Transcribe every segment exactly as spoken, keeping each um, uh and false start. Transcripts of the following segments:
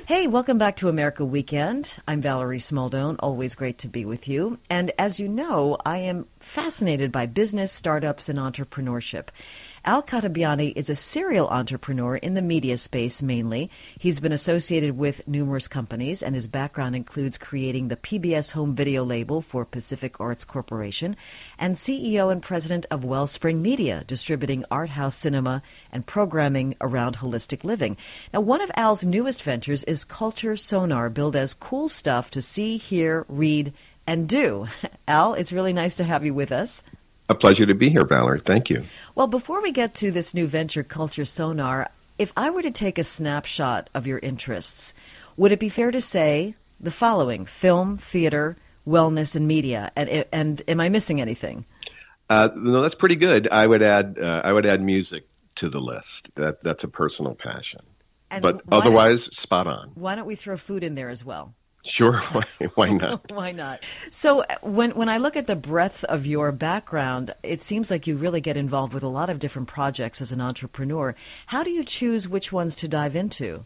Hey, welcome back to America Weekend. I'm Valerie Smaldone. Always great to be with you. And as you know, I am fascinated by business, startups, and entrepreneurship. Al Katabiani is a serial entrepreneur in the media space mainly. He's been associated with numerous companies, and his background includes creating the P B S home video label for Pacific Arts Corporation and C E O and president of Wellspring Media, distributing art house cinema and programming around holistic living. Now, one of Al's newest ventures is Culture Sonar, billed as cool stuff to see, hear, read, and do. Al, it's really nice to have you with us. A pleasure to be here, Valerie. Thank you. Well, before we get to this new venture, Culture Sonar, if I were to take a snapshot of your interests, would it be fair to say the following: film, theater, wellness, and media? And, and am I missing anything? Uh, no, that's pretty good. I would add uh, I would add music to the list. That that's a personal passion. And but otherwise, spot on. Why don't we throw food in there as well? Sure, why, why not? Why not? So when when I look at the breadth of your background, it seems like you really get involved with a lot of different projects as an entrepreneur. How do you choose which ones to dive into?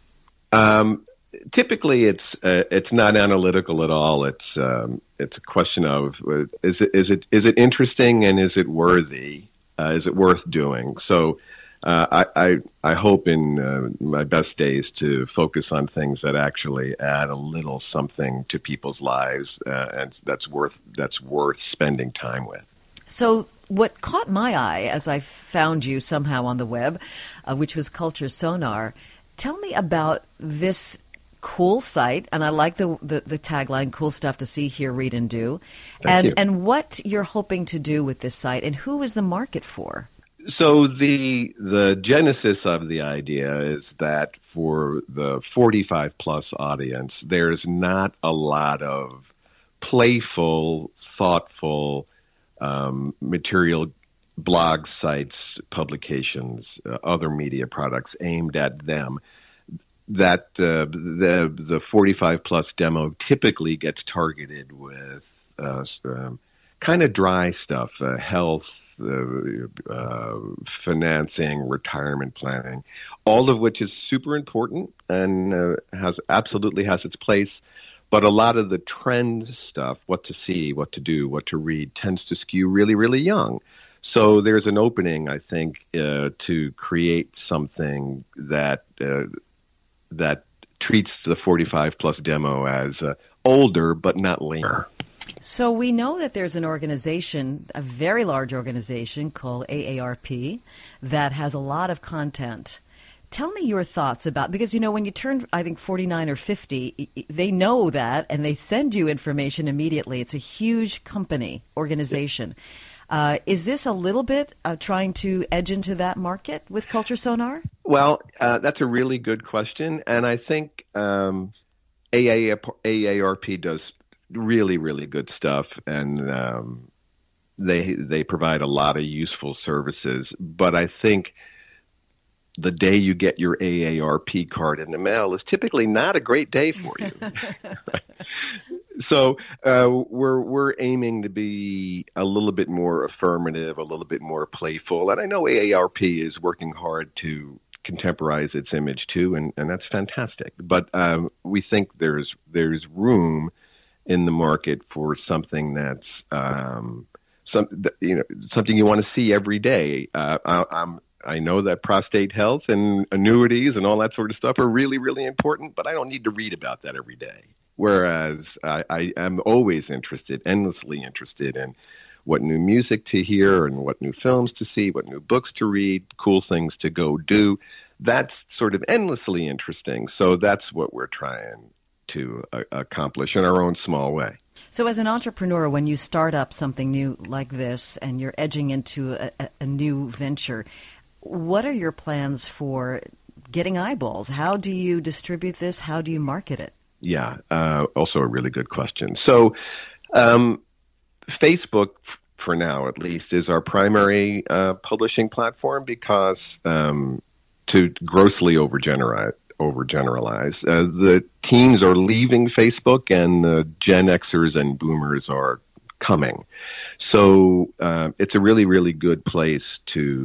Um, typically, it's uh, it's not analytical at all. It's um, it's a question of uh, is it is it is it interesting and is it worthy? Uh, is it worth doing? So. Uh, I, I I hope in uh, my best days to focus on things that actually add a little something to people's lives, uh, and that's worth that's worth spending time with. So what caught my eye as I found you somehow on the web, uh, which was Culture Sonar, tell me about this cool site, and I like the, the, the tagline, cool stuff to see, hear, read, and do, Thank and you. and what you're hoping to do with this site, and who is the market for? So the the genesis of the idea is that for the forty-five plus audience, there's not a lot of playful, thoughtful um, material, blog sites, publications, uh, other media products aimed at them. That uh, the the forty-five plus demo typically gets targeted with uh, um, kind of dry stuff, uh, health, uh, uh, financing, retirement planning, all of which is super important and uh, has absolutely has its place. But a lot of the trend stuff, what to see, what to do, what to read, tends to skew really, really young. So there's an opening, I think, uh, to create something that uh, that treats the forty-five plus demo as uh, older but not later. So we know that there's an organization, a very large organization called A A R P, that has a lot of content. Tell me your thoughts about, because, you know, when you turn, I think, forty-nine or fifty, they know that, and they send you information immediately. It's a huge company, organization. Uh, is this a little bit uh, trying to edge into that market with Culture Sonar? Well, uh, that's a really good question, and I think um, A A R P does really, really good stuff, and um, they they provide a lot of useful services. But I think the day you get your A A R P card in the mail is typically not a great day for you. So uh, we're we're aiming to be a little bit more affirmative, a little bit more playful, and I know A A R P is working hard to contemporize its image too, and, and that's fantastic. But um, we think there's there's room in the market for something that's um, some you know something you want to see every day. Uh, I, I'm I know that prostate health and annuities and all that sort of stuff are really, really important, but I don't need to read about that every day. Whereas I, I am always interested, endlessly interested in what new music to hear and what new films to see, what new books to read, cool things to go do. That's sort of endlessly interesting. So that's what we're trying to uh, accomplish in our own small way. So as an entrepreneur, when you start up something new like this and you're edging into a, a new venture, what are your plans for getting eyeballs? How do you distribute this? How do you market it? Yeah, uh, also a really good question. So um, Facebook, f- for now at least, is our primary uh, publishing platform because um, to grossly overgeneralize, overgeneralize, uh, the teens are leaving Facebook and the Gen Xers and Boomers are coming. So uh, it's a really, really good place to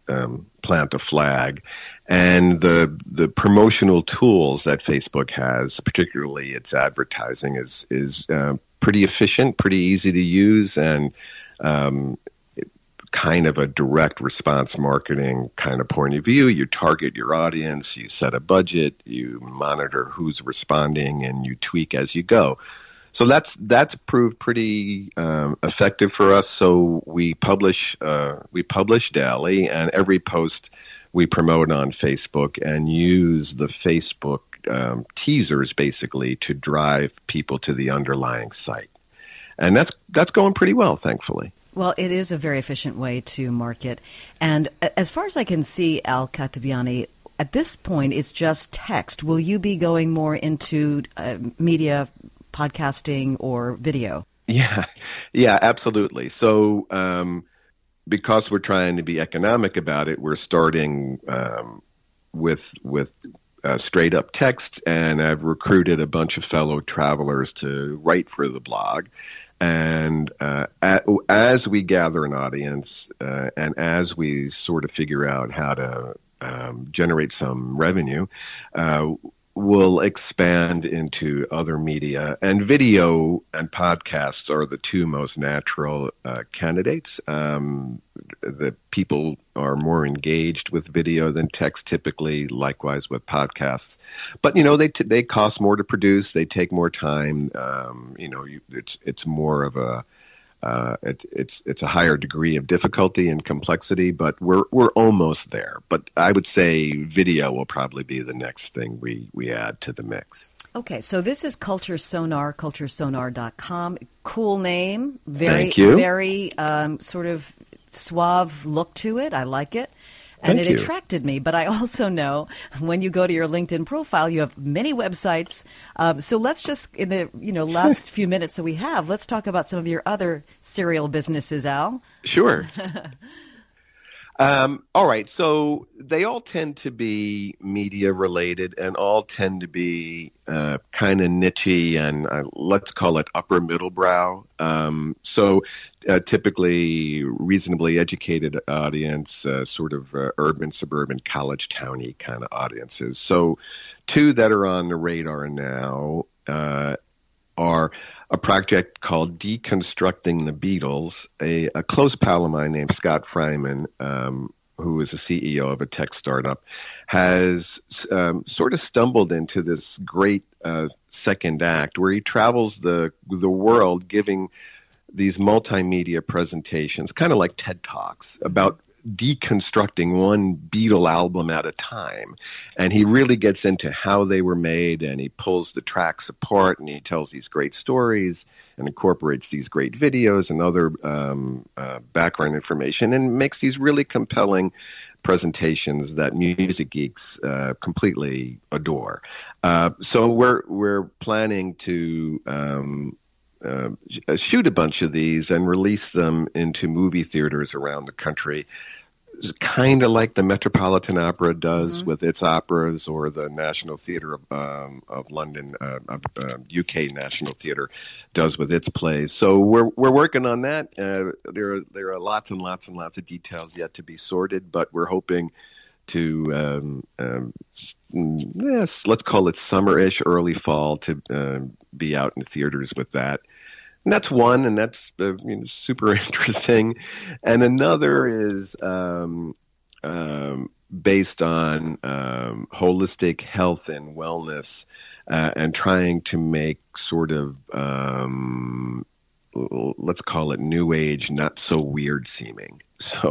um, plant a flag. And the the promotional tools that Facebook has, particularly its advertising, is is uh, pretty efficient, pretty easy to use, and um, kind of a direct response marketing kind of point of view. You target your audience, you set a budget, you monitor who's responding, and you tweak as you go. So that's that's proved pretty um, effective for us. So we publish uh, we publish daily, and every post we promote on Facebook and use the Facebook um, teasers basically to drive people to the underlying site, and that's that's going pretty well, thankfully. Well, it is a very efficient way to market. And as far as I can see, Al Katabiani, at this point, it's just text. Will you be going more into uh, media, podcasting, or video? Yeah, yeah, absolutely. So um, because we're trying to be economic about it, we're starting um, with with uh, straight up text, and I've recruited a bunch of fellow travelers to write for the blog. And uh, at, as we gather an audience uh, and as we sort of figure out how to um, generate some revenue, uh, we'll expand into other media. And video and podcasts are the two most natural uh, candidates. Um, the people are more engaged with video than text typically, likewise with podcasts. But, you know, they t- they cost more to produce. They take more time. Um, you know, you, it's it's more of a uh, it, it's it's a higher degree of difficulty and complexity, but we're we're almost there. But I would say video will probably be the next thing we, we add to the mix. Okay, so this is Culture Sonar, culture sonar dot com. Cool name. Very, Thank you. Very um, sort of suave look to it. I like it. And Thank it you. attracted me. But I also know when you go to your LinkedIn profile, you have many websites. Um, so let's just, in the you know last few minutes that we have, let's talk about some of your other serial businesses, Al. Sure. Um, all right. So they all tend to be media related and all tend to be uh, kind of nichey and uh, let's call it upper middle brow. Um, so uh, typically reasonably educated audience, uh, sort of uh, urban, suburban, college towny kind of audiences. So two that are on the radar now uh, are a project called Deconstructing the Beatles. A, a close pal of mine named Scott Fryman, um, who is a C E O of a tech startup, has um, sort of stumbled into this great uh, second act where he travels the the world giving these multimedia presentations, kind of like TED Talks, about deconstructing one Beatle album at a time. And he really gets into how they were made, and he pulls the tracks apart, and he tells these great stories and incorporates these great videos and other um, uh, background information and makes these really compelling presentations that music geeks uh, completely adore. Uh, so we're we're planning to um, Uh, shoot a bunch of these and release them into movie theaters around the country, kind of like the Metropolitan Opera does mm-hmm. with its operas, or the National Theatre of, um, of London, uh, uh, U K National Theatre does with its plays. So we're we're working on that. Uh, there are there are lots and lots and lots of details yet to be sorted, but we're hoping to um, um, yes, let's call it summer-ish, early fall, to uh, be out in theaters with that. And that's one, and that's uh, you know, super interesting. And another is um, um, based on um, holistic health and wellness, uh, and trying to make sort of um, let's call it new age, not so weird seeming. So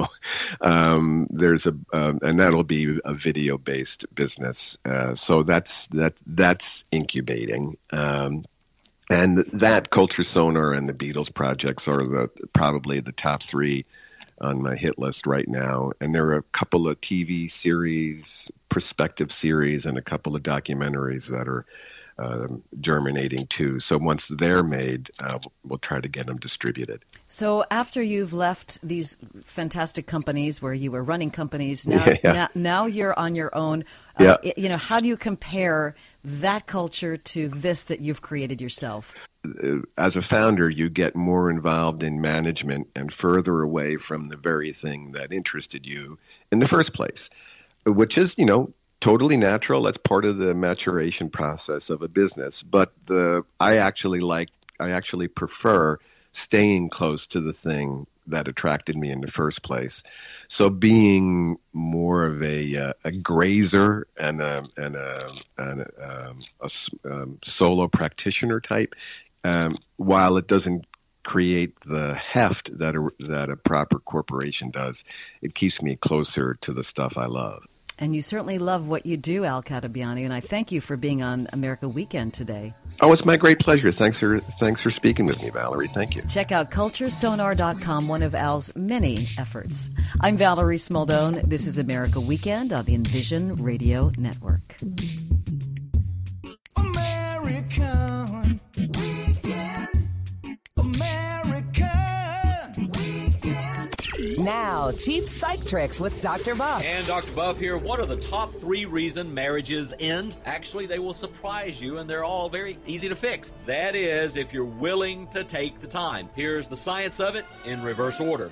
um, there's a, um, and that'll be a video based business. Uh, so that's, that, that's incubating. Um, and that Culture Sonar and the Beatles projects are the, probably the top three on my hit list right now. And there are a couple of T V series, perspective series, and a couple of documentaries that are Uh, germinating too. So once they're made, uh, we'll try to get them distributed. So after you've left these fantastic companies where you were running companies, now yeah, yeah. now, now you're on your own. Uh, yeah. You know, how do you compare that culture to this that you've created yourself? uh, as a founder, you get more involved in management and further away from the very thing that interested you in the first place, which is, you know, totally natural. That's part of the maturation process of a business. But the I actually like, I actually prefer staying close to the thing that attracted me in the first place. So being more of a uh, a grazer and a and a, and a, um, a um, solo practitioner type, um, while it doesn't create the heft that a, that a proper corporation does, it keeps me closer to the stuff I love. And you certainly love what you do, Al Catabiani, and I thank you for being on America Weekend today. Oh, it's my great pleasure. Thanks for thanks for speaking with me, Valerie. Thank you. Check out culture sonar dot com, one of Al's many efforts. I'm Valerie Smaldone. This is America Weekend on the Envision Radio Network. American Weekend. American Weekend. Now, cheap psych tricks with Doctor Buff. And Doctor Buff here. What are the top three reasons marriages end? Actually, they will surprise you, and they're all very easy to fix. That is, if you're willing to take the time. Here's the science of it in reverse order.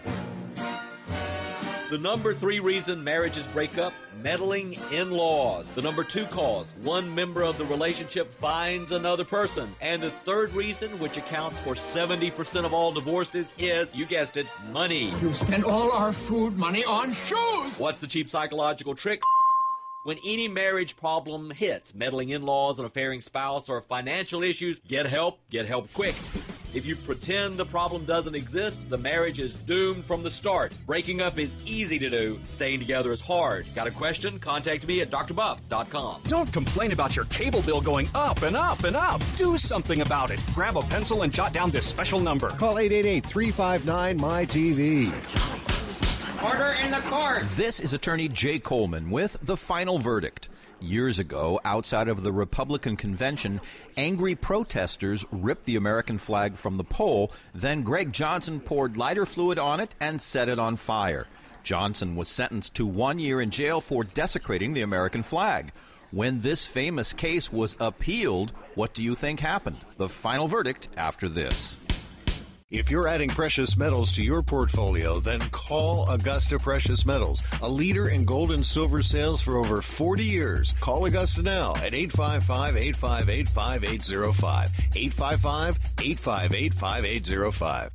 The number three reason marriages break up, meddling in-laws. The number two cause, one member of the relationship finds another person. And the third reason, which accounts for seventy percent of all divorces, is, you guessed it, money. You spend all our food money on shoes. What's the cheap psychological trick? When any marriage problem hits, meddling in-laws, an affaring spouse, or financial issues, get help, get help quick. If you pretend the problem doesn't exist, the marriage is doomed from the start. Breaking up is easy to do. Staying together is hard. Got a question? Contact me at d r buff dot com. Don't complain about your cable bill going up and up and up. Do something about it. Grab a pencil and jot down this special number. Call eight eight eight, three five nine, M Y T V. Order in the court. This is attorney Jay Coleman with The Final Verdict. Years ago, outside of the Republican convention, angry protesters ripped the American flag from the pole. Then Greg Johnson poured lighter fluid on it and set it on fire. Johnson was sentenced to one year in jail for desecrating the American flag. When this famous case was appealed, what do you think happened? The final verdict after this. If you're adding precious metals to your portfolio, then call Augusta Precious Metals, a leader in gold and silver sales for over forty years. Call Augusta now at eight five five, eight five eight, five eight zero five, eight five five, eight five eight, five eight zero five.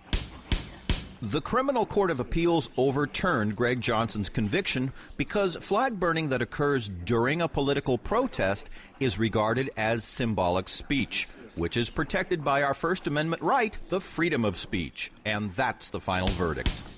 The Criminal Court of Appeals overturned Greg Johnson's conviction because flag burning that occurs during a political protest is regarded as symbolic speech, which is protected by our First Amendment right, the freedom of speech. And that's the final verdict.